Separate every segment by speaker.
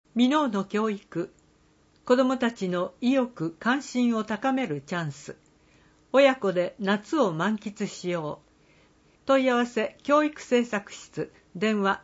Speaker 1: 箕面の教育、子どもたちの意欲・関心を高めるチャンス。親子で夏を満喫しよう。問い合わせ教育政策室、電話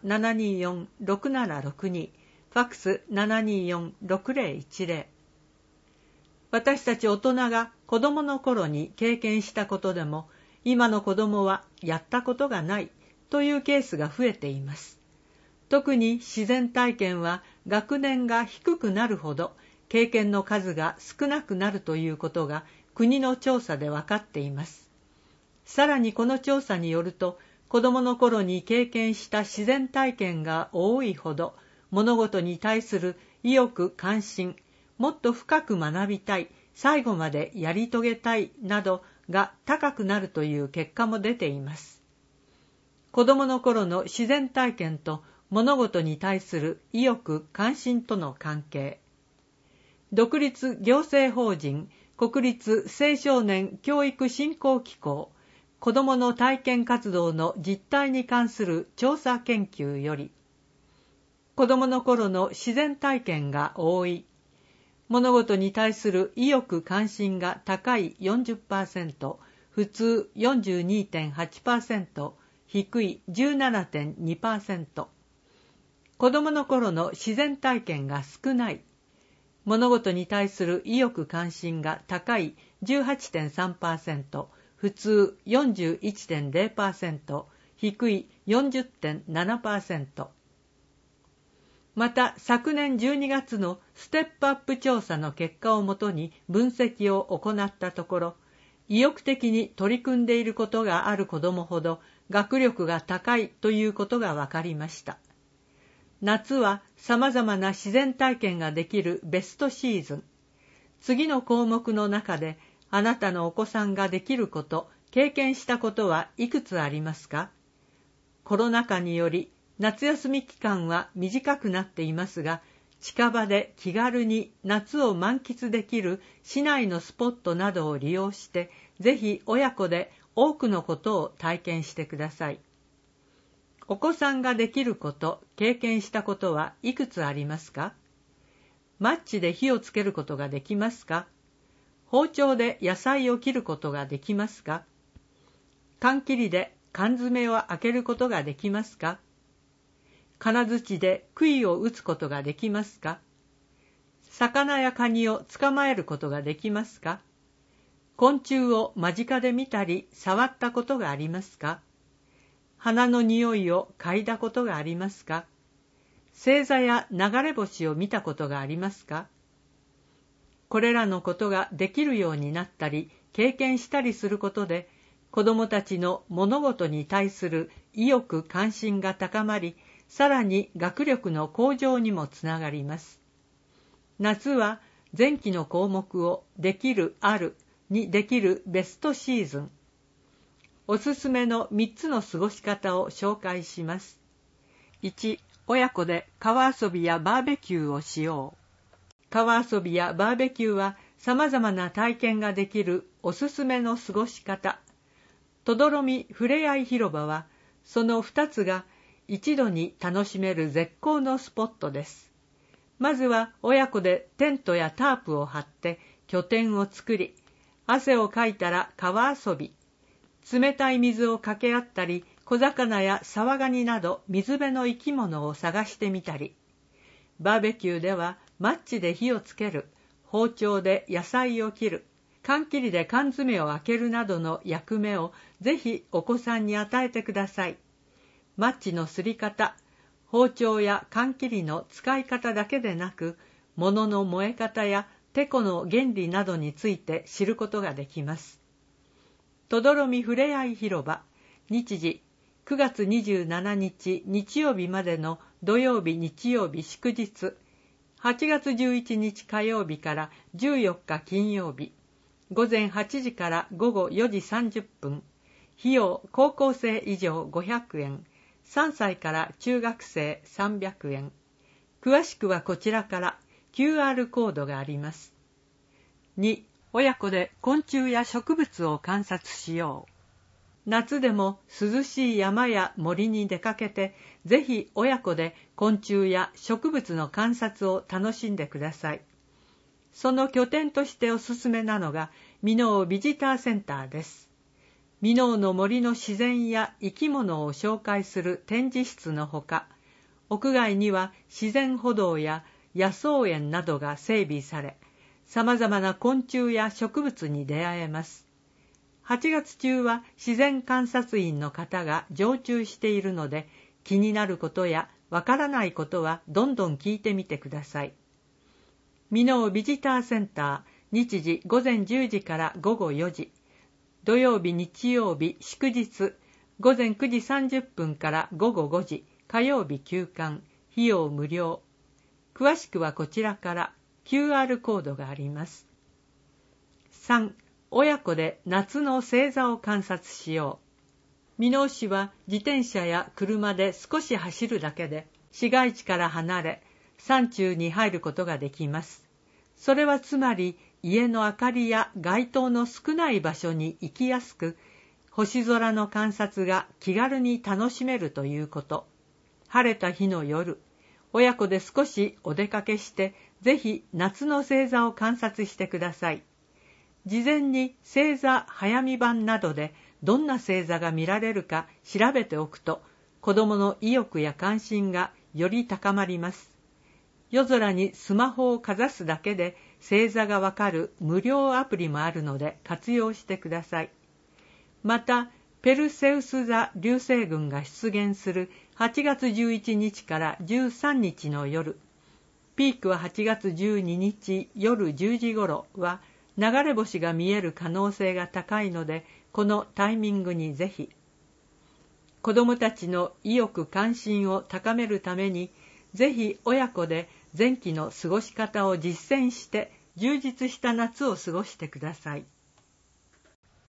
Speaker 1: 724-6762、ファックス 724-6010。私たち大人が子供の頃に経験したことでも、今の子供はやったことがないというケースが増えています。特に自然体験は学年が低くなるほど経験の数が少なくなるということが国の調査で分かっています。さらにこの調査によると、子供の頃に経験した自然体験が多いほど物事に対する意欲・関心、もっと深く学びたい、最後までやり遂げたいなどが高くなるという結果も出ています。子供の頃の自然体験と物事に対する意欲・関心との関係。独立行政法人国立青少年教育振興機構子どもの体験活動の実態に関する調査研究より、子どもの頃の自然体験が多い、物事に対する意欲・関心が高い 40%、普通 42.8%、低い 17.2%。子どもの頃の自然体験が少ない、物事に対する意欲・関心が高い 18.3%、普通 41.0%、低い 40.7%。また昨年12月のステップアップ調査の結果をもとに分析を行ったところ、意欲的に取り組んでいることがある子どもほど学力が高いということが分かりました。夏は様々な自然体験ができるベストシーズン。次の項目の中であなたのお子さんができること、経験したことはいくつありますか？コロナ禍により夏休み期間は短くなっていますが、近場で気軽に夏を満喫できる市内のスポットなどを利用して、ぜひ親子で多くのことを体験してください。お子さんができること、経験したことはいくつありますか？マッチで火をつけることができますか？包丁で野菜を切ることができますか？缶切りで缶詰を開けることができますか？金槌で杭を打つことができますか？魚やカニを捕まえることができますか？昆虫を間近で見たり触ったことがありますか？花の匂いを嗅いだことがありますか？星座や流れ星を見たことがありますか？これらのことができるようになったり、経験したりすることで、子どもたちの物事に対する意欲・関心が高まり、さらに学力の向上にもつながります。夏は前期の項目をできる・あるにできるベストシーズン。おすすめの3つの過ごし方を紹介します。1、親子で川遊びやバーベキューをしよう。川遊びやバーベキューは様々な体験ができるおすすめの過ごし方。とどろみふれあい広場は、その2つが一度に楽しめる絶好のスポットです。まずは親子でテントやタープを張って拠点を作り、汗をかいたら川遊び。冷たい水をかけ合ったり、小魚やサワガニなど水辺の生き物を探してみたり、バーベキューではマッチで火をつける、包丁で野菜を切る、缶切りで缶詰を開けるなどの役目をぜひお子さんに与えてください。マッチのすり方、包丁や缶切りの使い方だけでなく、物の燃え方やテコの原理などについて知ることができます。とどろみふれあい広場、日時9月27日日曜日までの土曜日日曜日祝日、8月11日火曜日から14日金曜日、午前8時から午後4時30分、費用高校生以上500円、3歳から中学生300円。詳しくはこちらから QR コードがあります。2、親子で昆虫や植物を観察しよう。 夏でも涼しい山や森に出かけて、ぜひ親子で昆虫や植物の観察を楽しんでください。その拠点としておすすめなのが箕面ビジターセンターです。箕面の森の自然や生き物を紹介する展示室のほか、屋外には自然歩道や野草園などが整備され、さまざまな昆虫や植物に出会えます。8月中は自然観察員の方が常駐しているので、気になることやわからないことはどんどん聞いてみてください。箕面ビジターセンター、日時午前10時から午後4時、土曜日日曜日祝日、午前9時30分から午後5時、火曜日休館、費用無料。詳しくはこちらから QR コードがあります。3、親子で夏の星座を観察しよう。箕面市は自転車や車で少し走るだけで市街地から離れ、山中に入ることができます。それはつまり家の明かりや街灯の少ない場所に行きやすく、星空の観察が気軽に楽しめるということ。晴れた日の夜、親子で少しお出かけして、ぜひ夏の星座を観察してください。事前に星座早見版などでどんな星座が見られるか調べておくと、子どもの意欲や関心がより高まります。夜空にスマホをかざすだけで星座がわかる無料アプリもあるので活用してください。また、ペルセウス座流星群が出現する8月11日から13日の夜、ピークは8月12日夜10時頃は流れ星が見える可能性が高いので、このタイミングにぜひ。子どもたちの意欲関心を高めるために、ぜひ親子で前期の過ごし方を実践して充実した夏を過ごしてください。